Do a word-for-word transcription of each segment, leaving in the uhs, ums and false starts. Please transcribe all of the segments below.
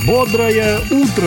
Бодрое утро!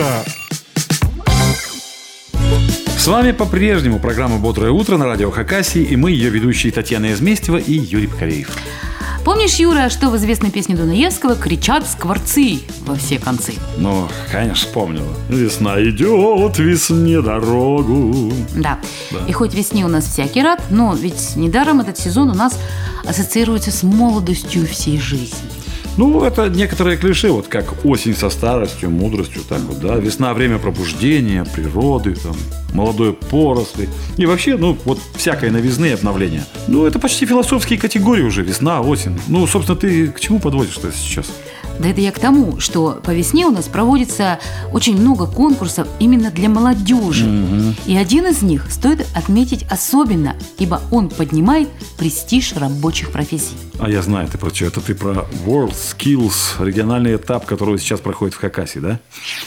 С вами по-прежнему программа «Бодрое утро» на радио Хакасии, и мы, ее ведущие Татьяна Изместьева и Юрий Покореев. Помнишь, Юра, что в известной песне Дунаевского кричат скворцы во все концы? Ну, конечно, помню. Весна идет, весне дорогу. Да. да, и хоть весне у нас всякий рад, но ведь недаром этот сезон у нас ассоциируется с молодостью всей жизни. Ну, это некоторые клише, вот как осень со старостью, мудростью, так вот, да. Весна – время пробуждения, природы, там, молодой поросли. И вообще, ну, вот всякое новизны и обновления. Ну, это почти философские категории уже, весна, осень. Ну, собственно, ты к чему подводишь-то сейчас? Да это я к тому, что по весне у нас проводится очень много конкурсов именно для молодежи. Угу. И один из них стоит отметить особенно, ибо он поднимает престиж рабочих профессий. А я знаю, ты про что? Это ты про WorldSkills, региональный этап, который сейчас проходит в Хакасии, да?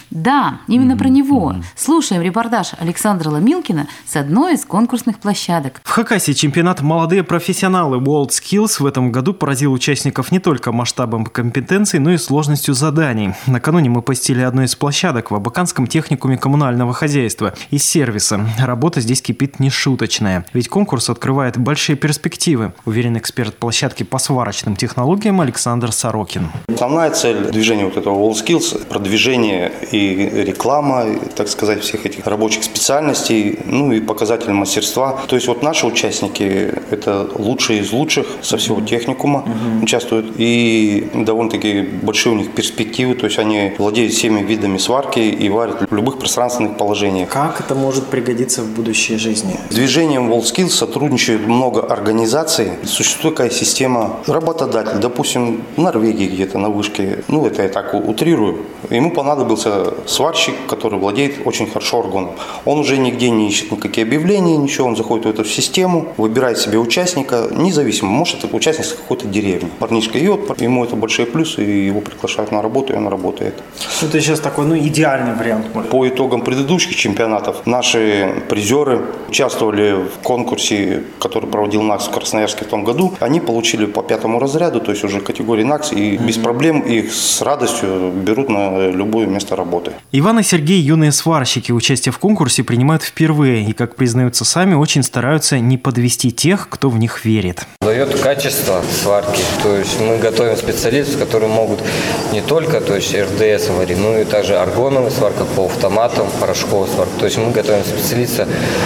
Да, именно mm-hmm. про него. Mm-hmm. Слушаем репортаж Александра Ломилкина с одной из конкурсных площадок. В Хакасии чемпионат «Молодые профессионалы» WorldSkills в этом году поразил участников не только масштабом компетенций, но и сложностью заданий. Накануне мы посетили одну из площадок в Абаканском техникуме коммунального хозяйства из сервиса. Работа здесь кипит нешуточная. Ведь конкурс открывает большие перспективы, уверен эксперт площадки по сварочным технологиям Александр Сорокин. Основная цель движения вот этого WorldSkills – продвижение и реклама, так сказать, всех этих рабочих специальностей, ну и показатель мастерства. То есть вот наши участники – это лучшие из лучших со всего техникума mm-hmm. участвуют, и довольно-таки большие у них перспективы, то есть они владеют всеми видами сварки и варят в любых пространственных положениях. Как это может пригодиться в будущей жизни? С движением WorldSkills сотрудничают много организаций. Существует такая система работодатель, допустим, в Норвегии где-то на вышке, ну это я так утрирую, ему понадобился сварщик, который владеет очень хорошо аргоном. Он уже нигде не ищет никакие объявления, ничего, он заходит в эту систему, выбирает себе участника, независимо, может это участник с какой-то деревни. Парнишка идет, ему это большие плюсы, и его приглашают на работу, и он работает. Это сейчас такой, ну, идеальный вариант. По итогам предыдущих чемпионатов наши призеры участвовали в конкурсе, который проводил НАКС в Красноярске в том году. Они получили по пятому разряду, то есть уже категории НАКС, и mm-hmm. без проблем их с радостью берут на любое место работы. Иван и Сергей – юные сварщики. Участие в конкурсе принимают впервые и, как признаются сами, очень стараются не подвести тех, кто в них верит. Дает качество сварки. То есть мы готовим специалистов, которые могут не только то есть эр дэ эс варить, но и также аргоновая сварка по автоматам, порошковая сварка. То есть мы готовим специалиста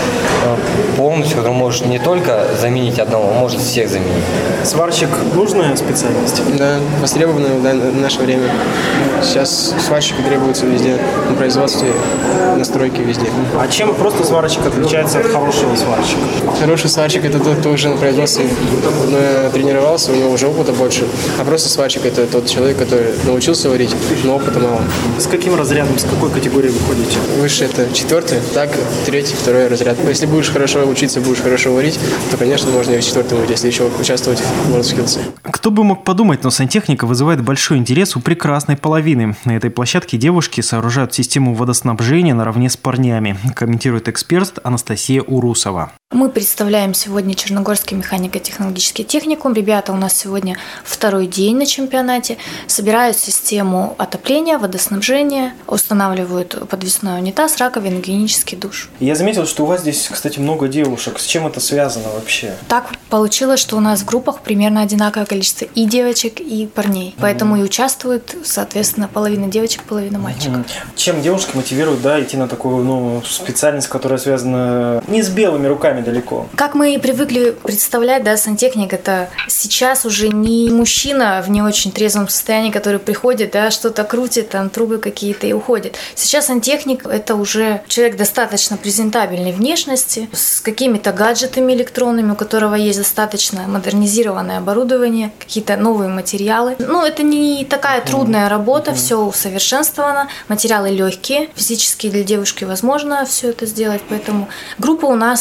полностью, который может не только заменить одного, а может всех заменить. Сварщик – нужная специальность? Да, востребованная в наше время. Сейчас сварщики требуются везде, на производстве, на стройке, везде. А чем просто сварщик отличается от хорошего сварщика? Хороший сварщик – это тот, кто уже на производстве тренировался, у него уже опыта больше. А просто сварщик – это тот человек, который научился варить, но опыта мало. С каким разрядом, с какой категории вы ходите? Выше – это четвертый, так третий, второй разряд. Если будешь хорошо учиться, будешь хорошо варить, то, конечно, можно и в четвертом выйти, если еще участвовать в WorldSkills. Кто бы мог подумать, но сантехника вызывает большой интерес у прекрасной половины. На этой площадке девушки сооружают систему водоснабжения наравне с парнями, комментирует эксперт Анастасия Урусова. Мы представляем сегодня Черногорский механико-технологический техникум. Ребята у нас сегодня второй день на чемпионате. Собирают систему отопления, водоснабжения, устанавливают подвесной унитаз, раковину, гигиенический душ. Я заметил, что у вас здесь, кстати, много девушек. С чем это связано вообще? Так получилось, что у нас в группах примерно одинаковое количество и девочек, и парней. Поэтому mm-hmm. и участвуют, соответственно, половина девочек, половина мальчиков. Mm-hmm. Чем девушки мотивируют, да, идти на такую, ну, специальность, которая связана не с белыми руками далеко? Как мы и привыкли представлять, да, сантехник – это сейчас уже не мужчина в не очень трезвом состоянии, который приходит, да, что-то крутит, там трубы какие-то и уходит. Сейчас сантехник – это уже человек достаточно презентабельной внешности, с какими-то гаджетами электронными, у которого есть достаточно модернизированное оборудование, какие-то новые материалы. Ну, это не такая трудная работа, mm-hmm. все усовершенствовано, материалы легкие, физически для девушки возможно все это сделать, поэтому группа у нас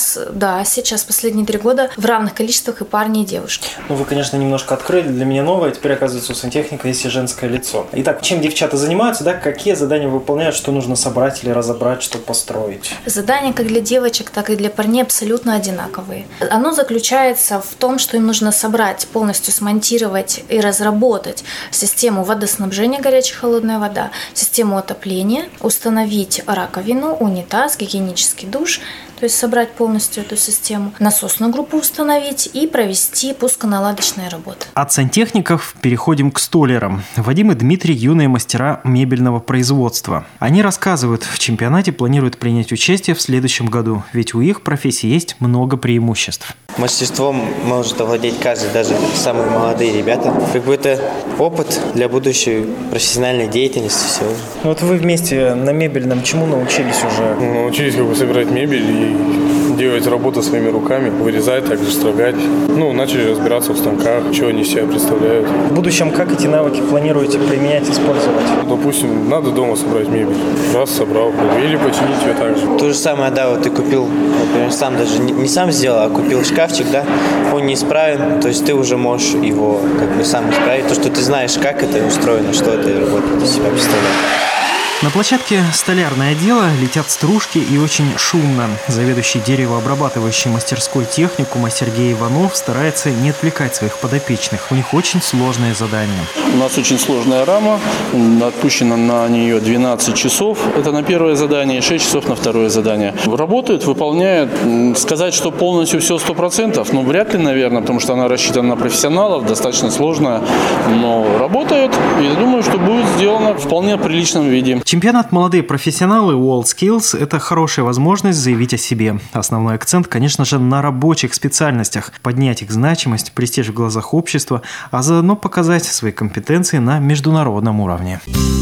Да, сейчас последние три года в равных количествах и парни, и девушки. Ну, вы, конечно, немножко открыли для меня новое. Теперь, оказывается, у сантехника есть и женское лицо. Итак, чем девчата занимаются, да? Какие задания выполняют, что нужно собрать или разобрать, что построить? Задания как для девочек, так и для парней абсолютно одинаковые. Оно заключается в том, что им нужно собрать, полностью смонтировать и разработать систему водоснабжения, горячая холодная вода, систему отопления, установить раковину, унитаз, гигиенический душ, то есть собрать полностью эту систему, насосную группу установить и провести пусконаладочные работы. От сантехников переходим к столярам. Вадим и Дмитрий – юные мастера мебельного производства. Они рассказывают, в чемпионате планируют принять участие в следующем году, ведь у их профессии есть много преимуществ. Мастерством может овладеть каждый, даже самые молодые ребята. Как бы это опыт для будущей профессиональной деятельности. Все. Вот вы вместе на мебельном чему научились уже? Научились как бы собирать мебель и делать работу своими руками, вырезать, также строгать. Ну, начали разбираться в станках, что они из себя представляют. В будущем как эти навыки планируете применять, использовать? Допустим, надо дома собрать мебель. Раз собрал, или починить ее также. То же самое, да, вот ты купил, например, сам даже не, не сам сделал, а купил шкафчик, да, он не исправен, то есть ты уже можешь его как бы сам исправить. То, что ты знаешь, как это устроено, что это работает, из себя представляет. На площадке «Столярное дело» летят стружки и очень шумно. Заведующий деревообрабатывающей мастерской техникума Сергей Иванов старается не отвлекать своих подопечных. У них очень сложное задание. У нас очень сложная рама. Отпущено на нее двенадцать часов. Это на первое задание, и шесть часов на второе задание. Работают, выполняют. Сказать, что полностью все сто процентов, ну, вряд ли, наверное, потому что она рассчитана на профессионалов, достаточно сложная. Но работают, и я думаю, что будет сделано в вполне приличном виде. Чемпионат «Молодые профессионалы» WorldSkills – это хорошая возможность заявить о себе. Основной акцент, конечно же, на рабочих специальностях, поднять их значимость, престиж в глазах общества, а заодно показать свои компетенции на международном уровне.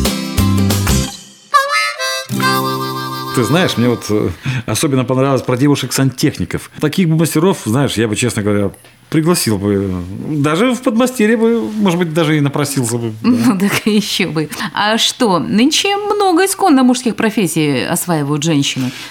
Ты знаешь, мне вот особенно понравилось про девушек-сантехников. Таких бы мастеров, знаешь, я бы, честно говоря, пригласил бы. Даже в подмастерье бы, может быть, даже и напросился бы. Да. Ну, так еще бы. А что, нынче много исконно мужских профессий осваивают женщины.